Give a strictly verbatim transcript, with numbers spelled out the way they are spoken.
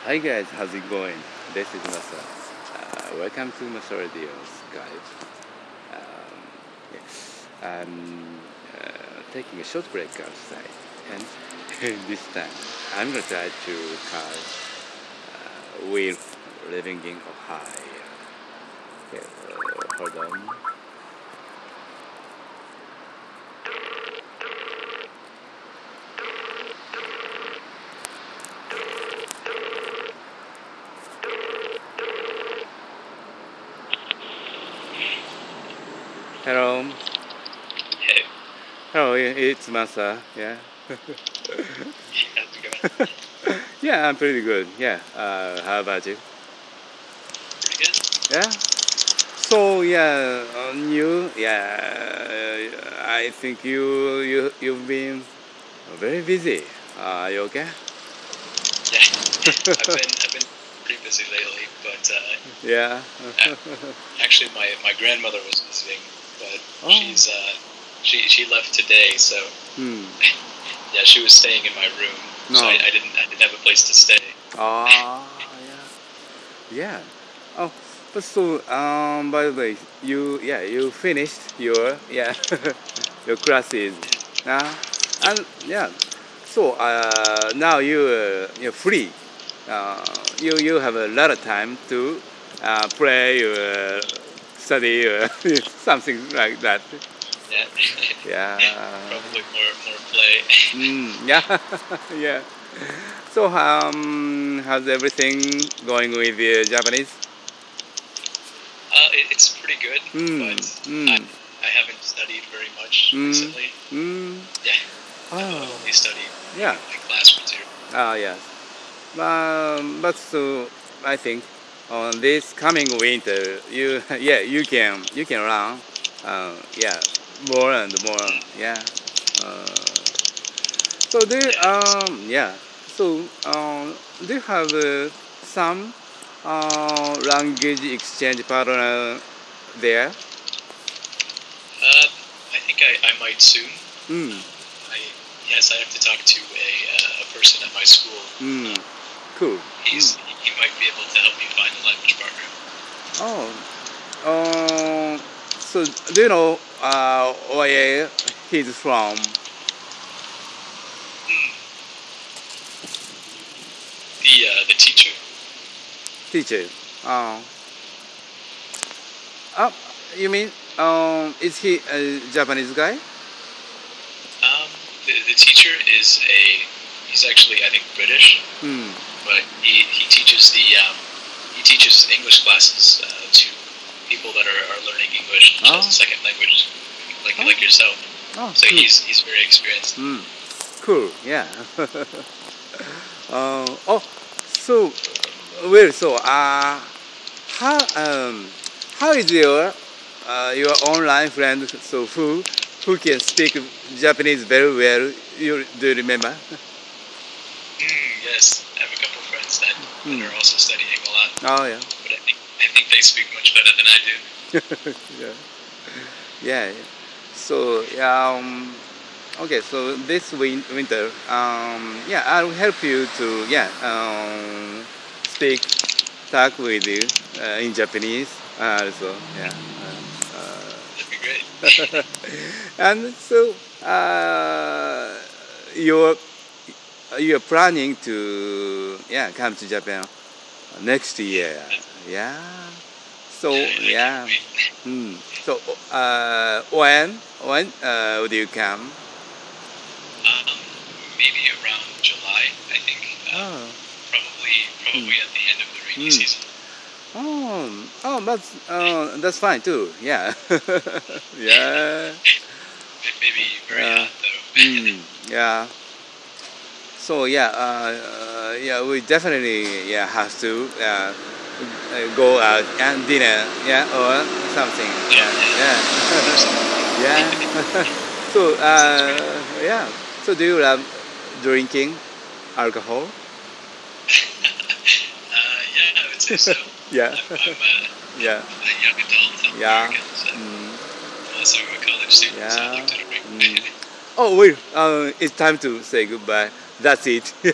Hi guys, how's it going? This is Masa. Uh, welcome to Masa Radio Skype. Um, yes, I'm uh, taking a short break outside, and this time I'm gonna try to call uh, Will living in Ohio. Okay, uh, hold on. Hello, Hey, hello, it's Masa. Yeah, how's it going? yeah, I'm pretty good. Yeah, uh, how about you? Pretty good. Yeah. So yeah, on you, yeah, I think you you you've been very busy. Are you okay? Yeah, I've been I've been pretty busy lately, but uh, Yeah. uh, actually my, my grandmother was visiting, but Oh. she's uh, she she left today, so Hmm. yeah, she was staying in my room, so No. I, I didn't I didn't have a place to stay. Ah, yeah. Yeah. Oh, but so um, by the way, you yeah you finished your yeah your classes now, and yeah. So uh, now you uh, you're free. Uh, you you have a lot of time to uh, play or uh, study or something like that. Yeah, Yeah. probably more more play. Mm, yeah. Yeah. So um, how's everything going with the Japanese? Uh, it, it's pretty good, Mm, but I mm, I haven't studied very much mm, recently. mm. Yeah, I've Oh, only studied yeah. my class material. Ah, yes. Um, but so I think on this coming winter, you yeah you can you can run, uh, yeah, more and more, yeah. Uh, so do you, Yeah, um yeah so um do you have uh, some uh, language exchange partner there? Uh, I think I, I might soon. Mm, I yes, I have to talk to a, uh, a person at my school. mm, Um, cool. he's Mm. he might be able to help me find a language partner. Oh, um, so do you know uh, where he's from? Hmm. The uh, the teacher. Teacher. Uh, uh, you mean um, is he a Japanese guy? Um, the, the teacher is a he's actually I think British, Hmm. but he, he teaches the um, he teaches English classes uh, to people that are, are learning English Oh. as a second language, like Oh. like yourself. Oh, So cool. he's he's very experienced. Hmm. Cool. Yeah. uh, oh, so well. So uh, how um, how is your uh, your online friend? So who who can speak Japanese very well? You do you remember? Mm, yes, I have a couple of friends that, that Hmm. are also studying a lot, Oh yeah. but I think I think they speak much better than I do. Yeah. Yeah. So yeah. Um, okay. So this win- winter, um, yeah, I'll help you to yeah um, speak talk with you uh, in Japanese uh, also. Yeah. Uh, That'd be great. uh, and so uh, you're you're planning to yeah come to Japan next year. Yeah. So Yeah, I yeah. can't wait. Hmm. So uh, when when uh, would you come? Um, maybe around July, I think. Um, Oh. probably probably at the end of the rainy Mm. season. Oh, oh, that's uh, that's fine too. Yeah, yeah, May- Maybe very uh, hot though. mm, yeah. So yeah, uh, uh, yeah, we definitely yeah have to uh, uh, go out and dinner, yeah, or something. Yeah, yeah, yeah. So Sounds great. uh, yeah. So do you love drinking alcohol? Uh, yeah, I would say so. Yeah, I'm, I'm uh, yeah, a young adult. I'm yeah. American, so Mm, I'm also a college student, so I yeah. like to drink. Mm. Oh wait, uh, it's time to say goodbye. That's it.